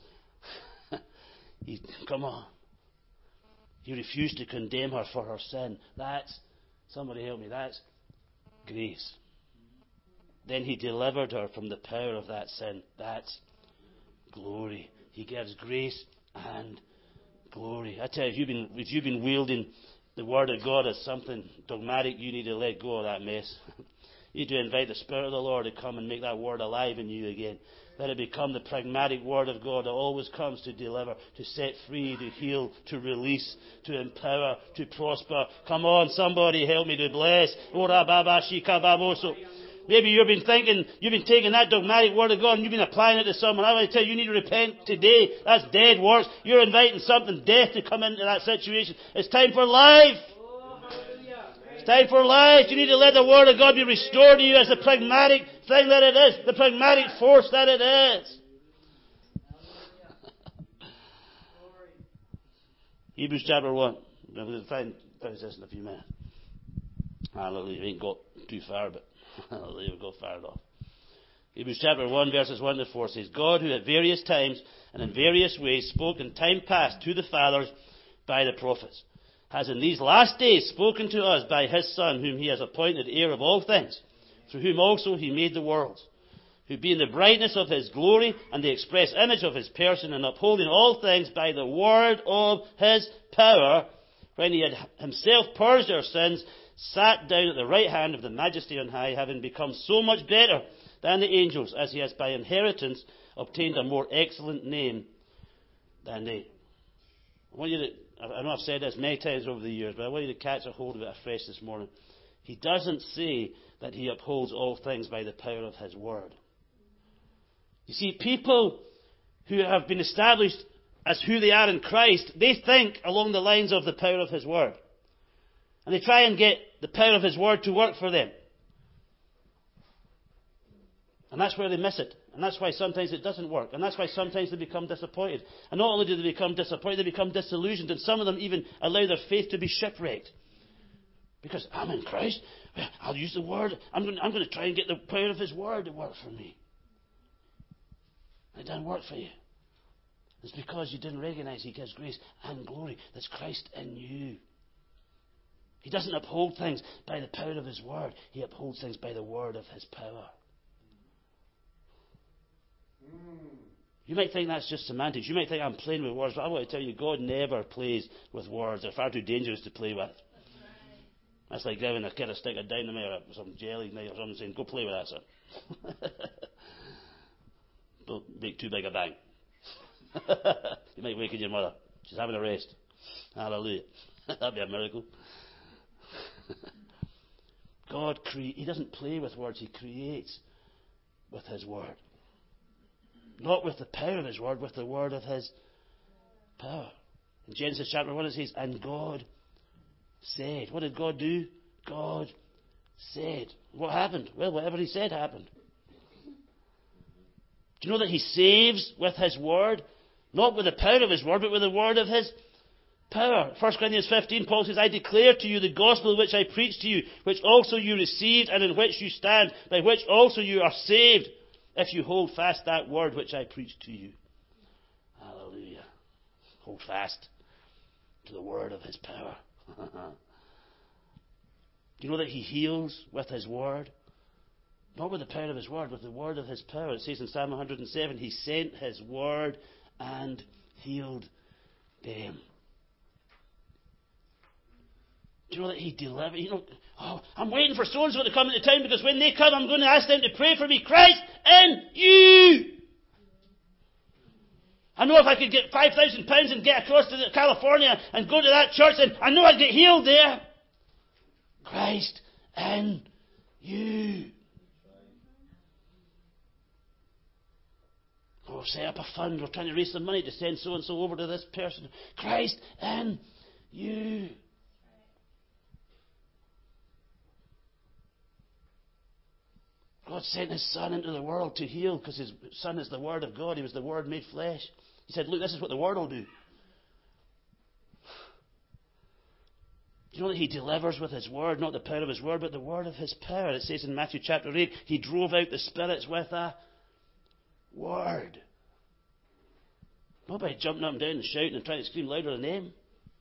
Come on. He refused to condemn her for her sin. Somebody help me, that's grace. Then he delivered her from the power of that sin. That's glory. He gives grace and glory. I tell you, if you've been wielding the Word of God as something dogmatic, you need to let go of that mess. You need to invite the Spirit of the Lord to come and make that Word alive in you again. Let it become the pragmatic Word of God that always comes to deliver, to set free, to heal, to release, to empower, to prosper. Come on, somebody help me to bless. Maybe you've been taking that dogmatic Word of God and you've been applying it to someone. I want to tell you, you need to repent today. That's dead works. You're inviting something, death, to come into that situation. It's time for life. It's time for life. You need to let the Word of God be restored to you as the pragmatic thing that it is. The pragmatic force that it is. Hebrews chapter 1. We'll find this in a few minutes. Hallelujah. We ain't got too far, but hallelujah, we've got far enough. Hebrews chapter 1, verses 1 to 4 says, God, who at various times and in various ways spoke in time past to the fathers by the prophets, has in these last days spoken to us by his Son, whom he has appointed heir of all things, through whom also he made the worlds, who being the brightness of his glory and the express image of his person, and upholding all things by the word of his power, when he had himself purged our sins, sat down at the right hand of the Majesty on high, having become so much better than the angels, as he has by inheritance obtained a more excellent name than they. I know I've said this many times over the years, but I want you to catch a hold of it afresh this morning. He doesn't say that he upholds all things by the power of his word. You see, people who have been established as who they are in Christ, they think along the lines of the power of his word. And they try and get the power of his word to work for them. And that's where they miss it. And that's why sometimes it doesn't work. And that's why sometimes they become disappointed. And not only do they become disappointed, they become disillusioned. And some of them even allow their faith to be shipwrecked. Because I'm in Christ. I'll use the word. I'm going to try and get the power of his word to work for me. It doesn't work for you. It's because you didn't recognize he gives grace and glory. That's Christ in you. He doesn't uphold things by the power of his word. He upholds things by the word of his power. You might think that's just semantics. You might think I'm playing with words, but I want to tell you, God never plays with words. They're far too dangerous to play with. That's like giving a kid a stick of dynamite or some jelly or something, saying, go play with that, son. Don't make too big a bang. You might waken your mother. She's having a rest. Hallelujah. That'd be a miracle. God, he doesn't play with words. He creates with his word. Not with the power of his word, with the word of his power. In Genesis chapter 1 it says, and God said. What did God do? God said. What happened? Well, whatever he said happened. Do you know that he saves with his word? Not with the power of his word, but with the word of his power. 1 Corinthians 15, Paul says, I declare to you the gospel which I preached to you, which also you received and in which you stand, by which also you are saved, if you hold fast that word which I preached to you. Hallelujah. Hold fast to the word of his power. Do you know that he heals with his word? Not with the power of his word, with the word of his power. It says in Psalm 107, he sent his word and healed them. Do you know that he delivered? I'm waiting for so-and-so to come into town because when they come, I'm going to ask them to pray for me. Christ in you! I know if I could get £5,000 and get across to California and go to that church, then I know I'd get healed there. Christ in you. We'll set up a fund. We're trying to raise some money to send so-and-so over to this person. Christ in you. God sent his Son into the world to heal because his Son is the Word of God. He was the Word made flesh. He said, look, this is what the Word will do. Do you know that he delivers with his Word, not the power of his Word, but the Word of his power? It says in Matthew chapter 8, he drove out the spirits with a Word. Not by jumping up and down and shouting and trying to scream louder than them.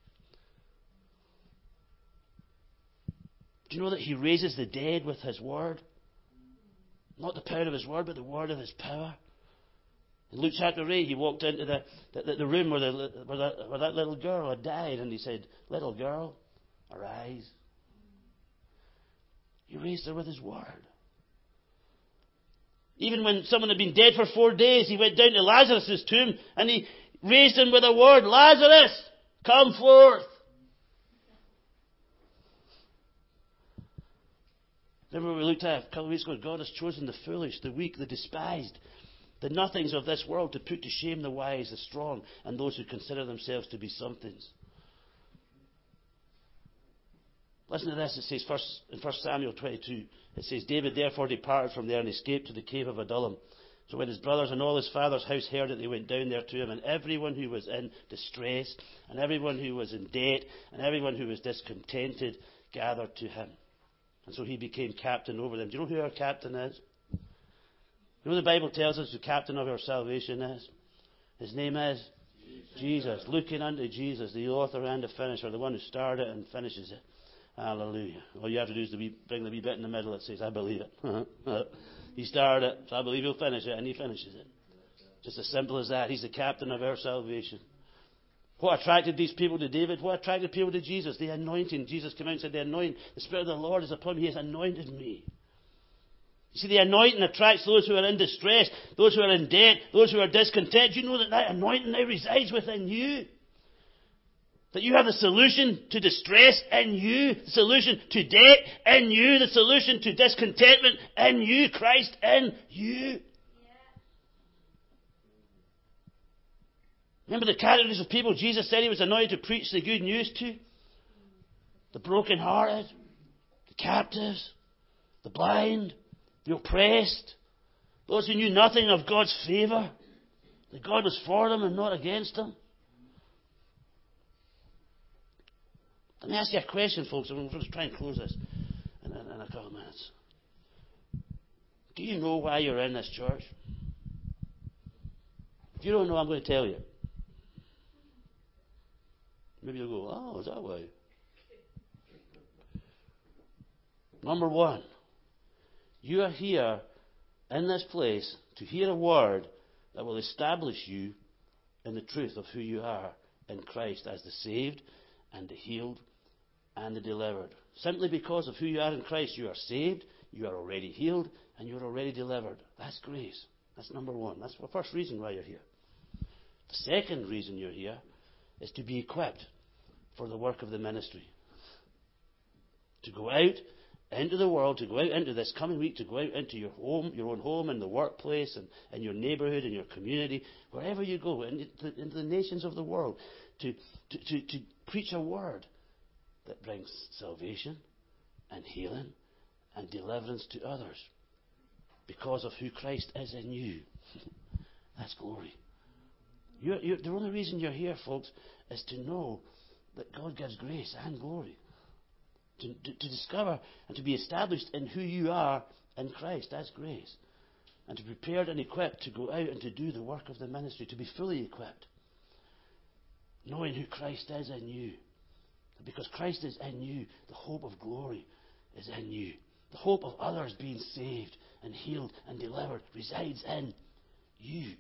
Do you know that he raises the dead with his Word? Not the power of his word, but the word of his power. In Luke chapter 8, he walked into the room where that little girl had died, and he said, little girl, arise. He raised her with his word. Even when someone had been dead for 4 days, he went down to Lazarus' tomb, and he raised him with a word, Lazarus, come forth. Remember we looked at a couple of weeks ago, God has chosen the foolish, the weak, the despised, the nothings of this world to put to shame the wise, the strong, and those who consider themselves to be somethings. Listen to this. It says in 1 Samuel 22, it says, David therefore departed from there and escaped to the cave of Adullam, So when his brothers and all his father's house heard it, they went down there to him, and everyone who was in distress, and everyone who was in debt, and everyone who was discontented gathered to him. And so he became captain over them. Do you know who our captain is? You know the Bible tells us the captain of our salvation is? His name is Jesus. Looking unto Jesus, the author and the finisher, the one who started it and finishes it. Hallelujah. All you have to do is bring the wee bit in the middle that says, I believe it. He started it, so I believe he'll finish it, and he finishes it. Just as simple as that. He's the captain of our salvation. What attracted these people to David? What attracted people to Jesus? The anointing. Jesus came out and said, the anointing, the Spirit of the Lord is upon me. He has anointed me. You see, the anointing attracts those who are in distress, those who are in debt, those who are discontent. You know that anointing now resides within you. That you have the solution to distress in you, the solution to debt in you, the solution to discontentment in you, Christ in you. Remember the categories of people Jesus said he was anointed to preach the good news to? The brokenhearted, the captives, the blind, the oppressed, those who knew nothing of God's favour, that God was for them and not against them. Let me ask you a question, folks, and we're going to try and close this in a couple of minutes. Do you know why you're in this church? If you don't know, I'm going to tell you. Maybe you'll go, oh, is that why? Number one, you are here in this place to hear a word that will establish you in the truth of who you are in Christ as the saved and the healed and the delivered. Simply because of who you are in Christ, you are saved, you are already healed, and you are already delivered. That's grace. That's number one. That's the first reason why you're here. The second reason you're here is to be equipped for the work of the ministry. To go out into the world, to go out into this coming week, to go out into your home, your own home, and the workplace, and your neighbourhood, and your community, wherever you go, into the nations of the world, to preach a word that brings salvation and healing and deliverance to others because of who Christ is in you. That's glory. The only reason you're here, folks, is to know that God gives grace and glory. To discover and to be established in who you are in Christ. That's grace. And to be prepared and equipped to go out and to do the work of the ministry, to be fully equipped. Knowing who Christ is in you. Because Christ is in you, the hope of glory is in you. The hope of others being saved and healed and delivered resides in you.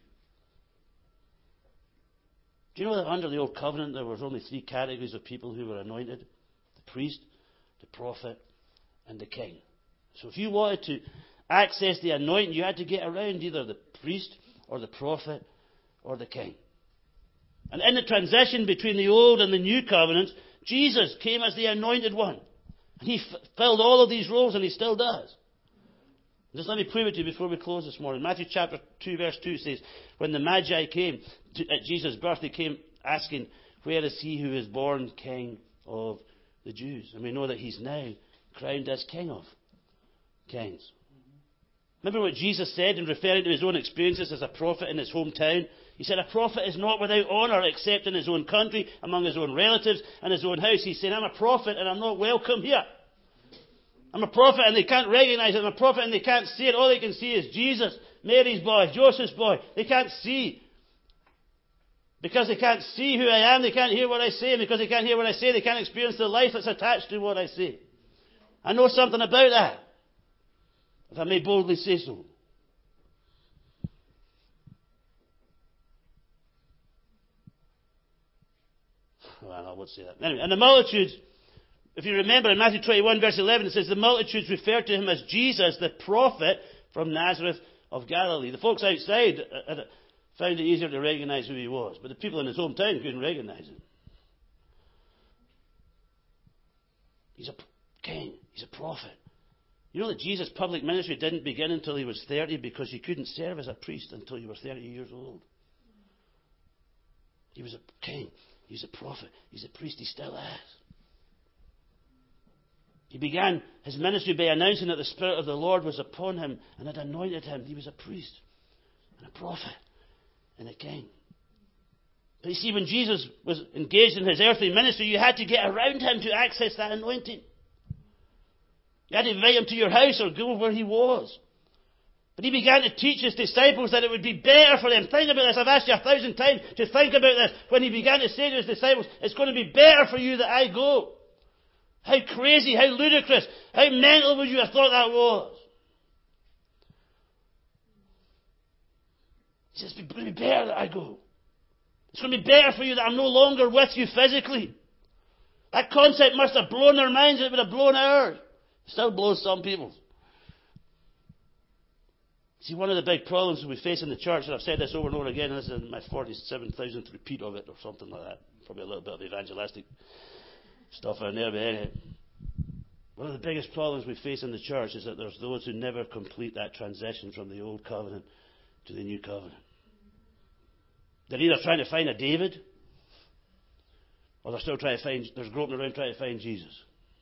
Do you know that under the Old Covenant there was only 3 categories of people who were anointed? The priest, the prophet, and the king. So if you wanted to access the anointing, you had to get around either the priest or the prophet or the king. And in the transition between the Old and the New Covenants, Jesus came as the anointed one. He filled all of these roles, and he still does. Just let me prove it to you before we close this morning. Matthew chapter 2, verse 2 says, when the Magi came at Jesus' birth, they came asking, where is he who is born King of the Jews? And we know that he's now crowned as King of Kings. Remember what Jesus said in referring to his own experiences as a prophet in his hometown? He said, a prophet is not without honour except in his own country, among his own relatives, and his own house. He said, I'm a prophet and I'm not welcome here. I'm a prophet and they can't recognise it. I'm a prophet and they can't see it. All they can see is Jesus, Mary's boy, Joseph's boy. They can't see. Because they can't see who I am, they can't hear what I say. And because they can't hear what I say, they can't experience the life that's attached to what I say. I know something about that, if I may boldly say so. Well, I won't say that. Anyway, and the multitudes, if you remember in Matthew 21 verse 11, it says the multitudes referred to him as Jesus, the prophet from Nazareth of Galilee. The folks outside found it easier to recognise who he was, but the people in his hometown couldn't recognise him. He's a king. He's a prophet. You know that Jesus' public ministry didn't begin until he was 30 because you couldn't serve as a priest until you were 30 years old. He was a king. He was a prophet. He's a priest. He still is. He began his ministry by announcing that the Spirit of the Lord was upon him and had anointed him. He was a priest. and a prophet and a king. But you see, when Jesus was engaged in his earthly ministry, you had to get around him to access that anointing. You had to invite him to your house or go where he was. But he began to teach his disciples that it would be better for them. Think about this. I've asked you 1,000 times to think about this. When he began to say to his disciples, it's going to be better for you that I go. How crazy, how ludicrous, how mental would you have thought that was? He says, it's going to be better that I go. It's going to be better for you that I'm no longer with you physically. That concept must have blown their minds. It would have blown ours. It still blows some people's. See, one of the big problems we face in the church, and I've said this over and over again, and this is my 47,000th repeat of it, or something like that. Probably a little bit of evangelistic stuff in there, but anyway. One of the biggest problems we face in the church is that there's those who never complete that transition from the old covenant to the new covenant. They're either trying to find a David, or they're still trying to find, they're groping around trying to find Jesus.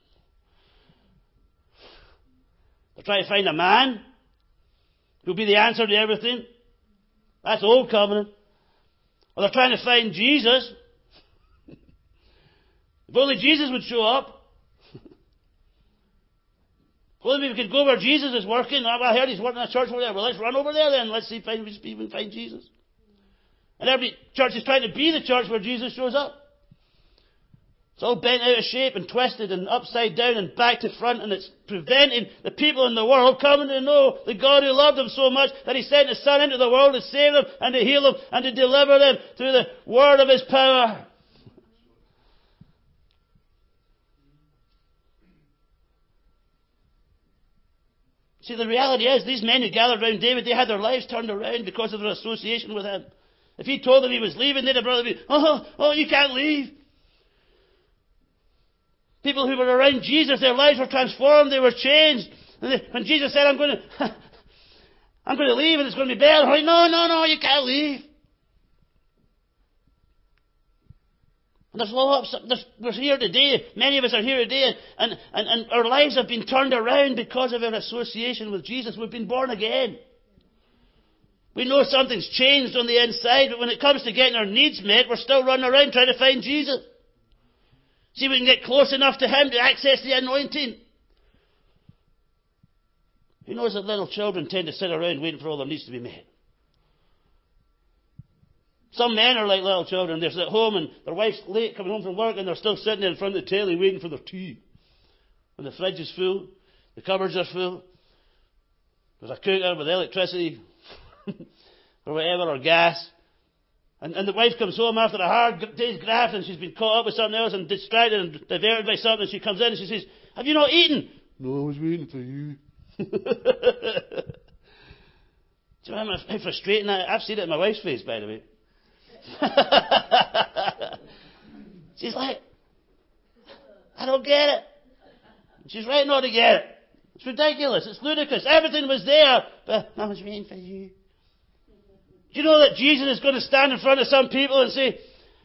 They're trying to find a man who'll be the answer to everything. That's old covenant. Or they're trying to find Jesus. If only Jesus would show up. If only we could go where Jesus is working. I heard he's working in a church over there. Well, let's run over there then. Let's see if we can even find Jesus. And every church is trying to be the church where Jesus shows up. It's all bent out of shape and twisted and upside down and back to front, and it's preventing the people in the world coming to know the God who loved them so much that he sent his Son into the world to save them and to heal them and to deliver them through the word of his power. See, the reality is, these men who gathered around David, they had their lives turned around because of their association with him. If he told them he was leaving, they'd have probably been, oh, you can't leave. People who were around Jesus, their lives were transformed, they were changed. And when Jesus said, I'm going to leave and it's going to be better, they're like, no, you can't leave. And there's lots of, we're here today, many of us are here today, and our lives have been turned around because of our association with Jesus. We've been born again. We know something's changed on the inside, but when it comes to getting our needs met, we're still running around trying to find Jesus. See, we can get close enough to him to access the anointing. Who knows that little children tend to sit around waiting for all their needs to be met? Some men are like little children. They're at home and their wife's late coming home from work and they're still sitting in front of the telly waiting for their tea. When the fridge is full, the cupboards are full, there's a cooker with electricity or whatever, or gas. And the wife comes home after a hard day's graft and she's been caught up with something else and distracted and diverted by something. And she comes in and she says, have you not eaten? No, I was waiting for you. Do you know how frustrating that? I've seen it in my wife's face, by the way. She's like, I don't get it. She's right not to get it. It's ridiculous. It's ludicrous. Everything was there, but I was waiting for you. Do you know that Jesus is going to stand in front of some people and say,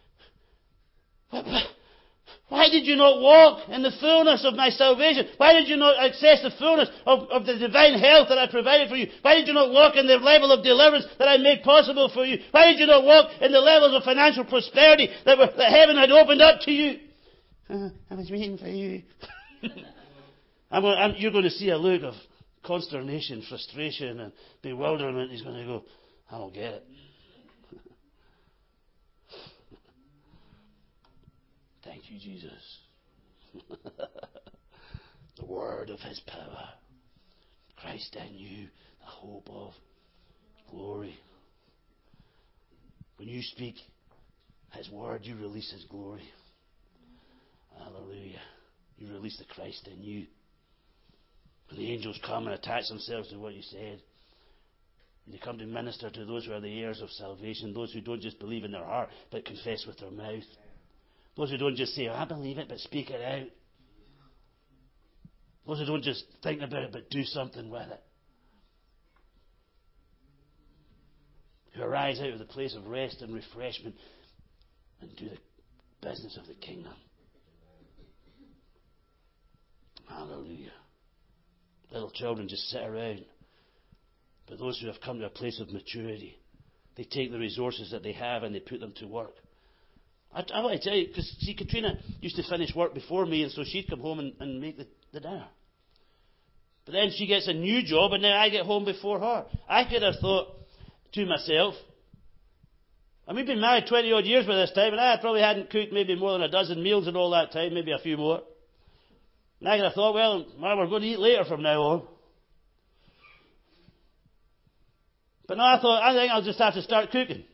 why did you not walk in the fullness of my salvation? Why did you not access the fullness of the divine health that I provided for you? Why did you not walk in the level of deliverance that I made possible for you? Why did you not walk in the levels of financial prosperity that heaven had opened up to you? I was waiting for you. You're going to see a look of consternation, frustration and bewilderment. He's going to go, I don't get it. Thank you, Jesus. The word of his power. Christ in you, the hope of glory. When you speak his word, you release his glory. Hallelujah. You release the Christ in you. When the angels come and attach themselves to what you said, and they come to minister to those who are the heirs of salvation, those who don't just believe in their heart, but confess with their mouth. Those who don't just say, I believe it, but speak it out. Those who don't just think about it, but do something with it. Who arise out of the place of rest and refreshment and do the business of the kingdom. Hallelujah. Little children just sit around. But those who have come to a place of maturity They take the resources that they have and they put them to work. I want to tell you, because see, Katrina used to finish work before me, and so she'd come home and make the dinner. But then she gets a new job, and now I get home before her. I could have thought to myself, and we've been married 20 odd years by this time, and I probably hadn't cooked maybe more than a dozen meals in all that time, maybe a few more. And I could have thought, well, we're going to eat later from now on. But no, I think I'll just have to start cooking.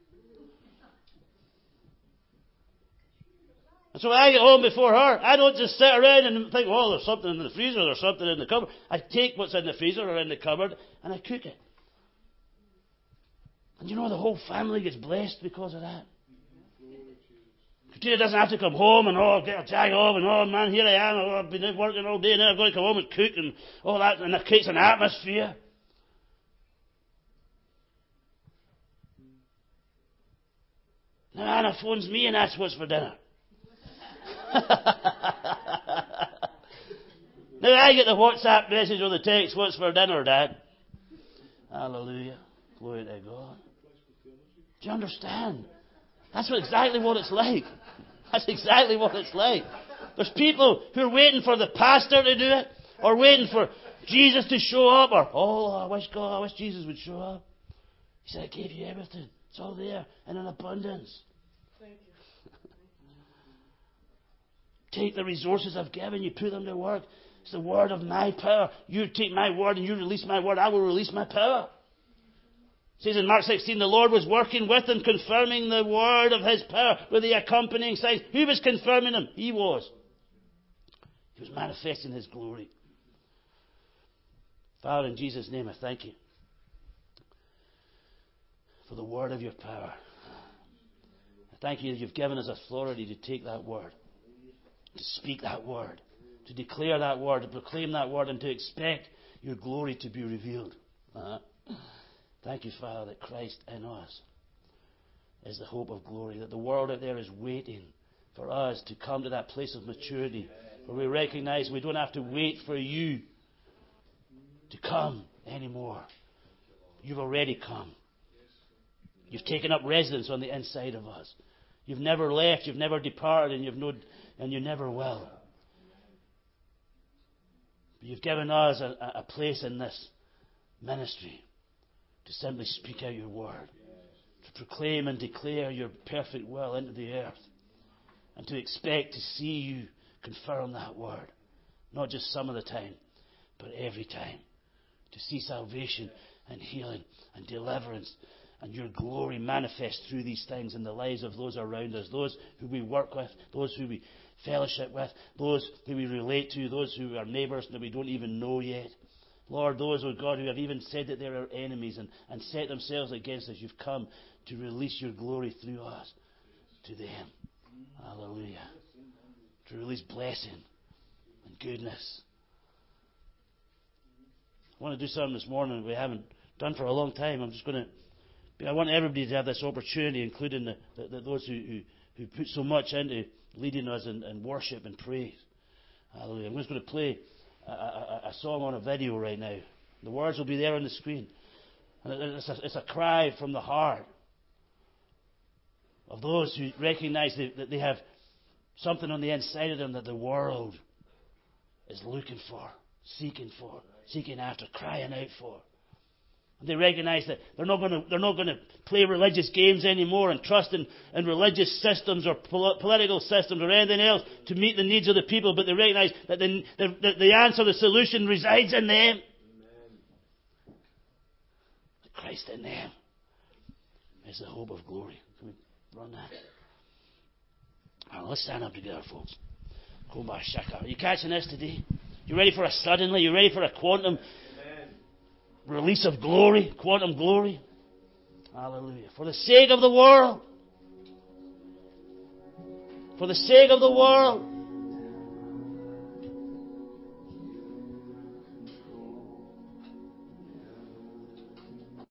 And so when I get home before her, I don't just sit around and think, oh, there's something in the freezer, there's something in the cupboard. I take what's in the freezer or in the cupboard and I cook it. And you know, the whole family gets blessed because of that. Katrina doesn't have to come home and, get a jag off and, man, here I am, I've been working all day and now I've got to come home and cook and all that, and it creates an atmosphere. Now Anna phones me and asks what's for dinner. Now I get the WhatsApp message or the text, what's for dinner, Dad? Hallelujah. Glory to God. Do you understand? That's exactly what it's like. That's exactly what it's like. There's people who are waiting for the pastor to do it, or waiting for Jesus to show up, or, I wish Jesus would show up. He said, I gave you everything. It's all there in an abundance. Take the resources I've given you, put them to work. It's the word of my power. You take my word and you release my word, I will release my power. It says in Mark 16, the Lord was working with and confirming the word of his power with the accompanying signs. Who was confirming him? He was. He was manifesting his glory. Father, in Jesus' name, I thank you for the word of your power. I thank you that you've given us authority to take that word, to speak that word, to declare that word, to proclaim that word, and to expect your glory to be revealed. Thank you, Father, that Christ in us is the hope of glory, that the world out there is waiting for us to come to that place of maturity where we recognize we don't have to wait for you to come anymore. You've already come. You've taken up residence on the inside of us. You've never left, you've never departed, and you never will. But you've given us a place in this ministry to simply speak out your word, to proclaim and declare your perfect will into the earth, and to expect to see you confirm that word, not just some of the time, but every time, to see salvation and healing and deliverance and your glory manifest through these things in the lives of those around us, those who we work with, those who we fellowship with, those who we relate to, those who are neighbours that we don't even know yet. Lord, those, oh God, who have even said that they're our enemies and set themselves against us, you've come to release your glory through us to them. Hallelujah. To release blessing and goodness. I want to do something this morning we haven't done for a long time. I want everybody to have this opportunity, including those who put so much into leading us in worship and praise. Hallelujah. I'm just going to play a song on a video right now. The words will be there on the screen. And it's a cry from the heart of those who recognize that they have something on the inside of them that the world is looking for, seeking after, crying out for. They recognize that they're not going to play religious games anymore and trust in religious systems or political systems or anything else to meet the needs of the people, but they recognize that the answer, the solution resides in them. Christ in them is the hope of glory. Can we run that? Let's stand up together, folks. Are you catching this today? You ready for a suddenly? You ready for a quantum release of glory, quantum glory? Hallelujah. For the sake of the world. For the sake of the world.